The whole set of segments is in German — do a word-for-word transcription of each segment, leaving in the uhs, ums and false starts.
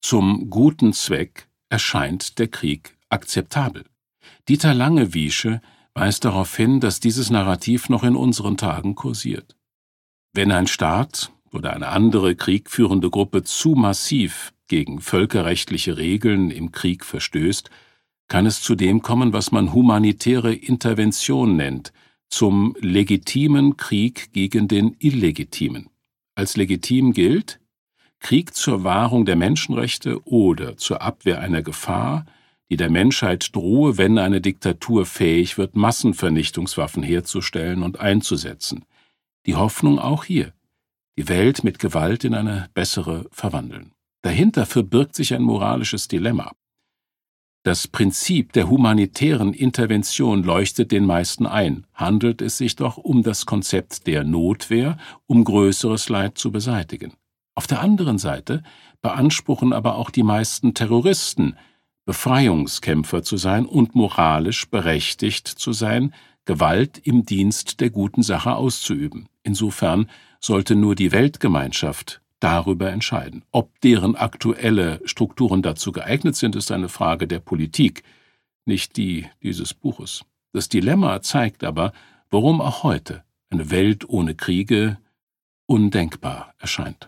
Zum guten Zweck erscheint der Krieg akzeptabel. Dieter Langewiesche weist darauf hin, dass dieses Narrativ noch in unseren Tagen kursiert. Wenn ein Staat oder eine andere kriegführende Gruppe zu massiv gegen völkerrechtliche Regeln im Krieg verstößt, kann es zu dem kommen, was man humanitäre Intervention nennt, zum legitimen Krieg gegen den illegitimen. Als legitim gilt, Krieg zur Wahrung der Menschenrechte oder zur Abwehr einer Gefahr, die der Menschheit drohe, wenn eine Diktatur fähig wird, Massenvernichtungswaffen herzustellen und einzusetzen. Die Hoffnung auch hier, die Welt mit Gewalt in eine bessere verwandeln. Dahinter verbirgt sich ein moralisches Dilemma. Das Prinzip der humanitären Intervention leuchtet den meisten ein, handelt es sich doch um das Konzept der Notwehr, um größeres Leid zu beseitigen. Auf der anderen Seite beanspruchen aber auch die meisten Terroristen, Befreiungskämpfer zu sein und moralisch berechtigt zu sein, Gewalt im Dienst der guten Sache auszuüben. Insofern sollte nur die Weltgemeinschaft darüber entscheiden. Ob deren aktuelle Strukturen dazu geeignet sind, ist eine Frage der Politik, nicht die dieses Buches. Das Dilemma zeigt aber, warum auch heute eine Welt ohne Kriege undenkbar erscheint.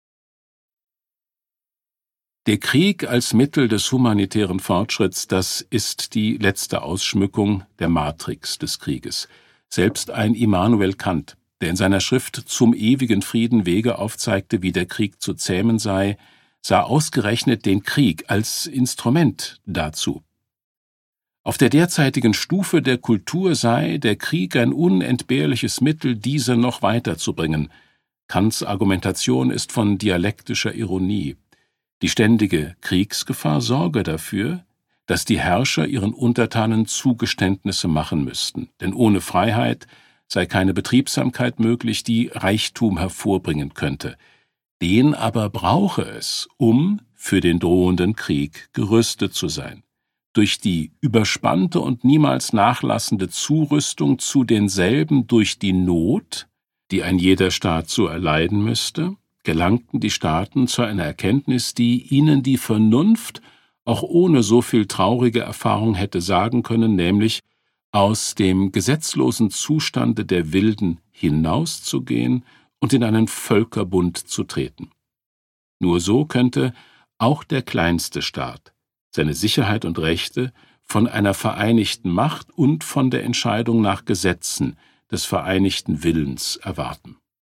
Der Krieg als Mittel des humanitären Fortschritts, das ist die letzte Ausschmückung der Matrix des Krieges. Selbst ein Immanuel Kant, der in seiner Schrift Zum ewigen Frieden Wege aufzeigte, wie der Krieg zu zähmen sei, sah ausgerechnet den Krieg als Instrument dazu. Auf der derzeitigen Stufe der Kultur sei der Krieg ein unentbehrliches Mittel, diese noch weiterzubringen. Kants Argumentation ist von dialektischer Ironie. Die ständige Kriegsgefahr sorge dafür, dass die Herrscher ihren Untertanen Zugeständnisse machen müssten, denn ohne Freiheit sei keine Betriebsamkeit möglich, die Reichtum hervorbringen könnte. Den aber brauche es, um für den drohenden Krieg gerüstet zu sein. Durch die überspannte und niemals nachlassende Zurüstung zu denselben durch die Not, die ein jeder Staat so erleiden müsste, gelangten die Staaten zu einer Erkenntnis, die ihnen die Vernunft auch ohne so viel traurige Erfahrung hätte sagen können, nämlich aus dem gesetzlosen Zustande der Wilden hinauszugehen und in einen Völkerbund zu treten. Nur so könnte auch der kleinste Staat seine Sicherheit und Rechte von einer vereinigten Macht und von der Entscheidung nach Gesetzen des vereinigten Willens erwarten.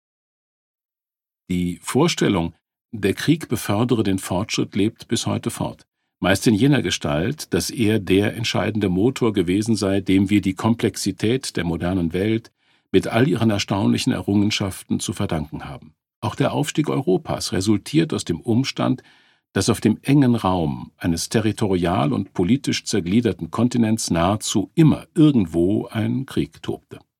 Die Vorstellung, der Krieg befördere den Fortschritt, lebt bis heute fort, meist in jener Gestalt, dass er der entscheidende Motor gewesen sei, dem wir die Komplexität der modernen Welt mit all ihren erstaunlichen Errungenschaften zu verdanken haben. Auch der Aufstieg Europas resultiert aus dem Umstand, dass auf dem engen Raum eines territorial und politisch zergliederten Kontinents nahezu immer irgendwo ein Krieg tobte.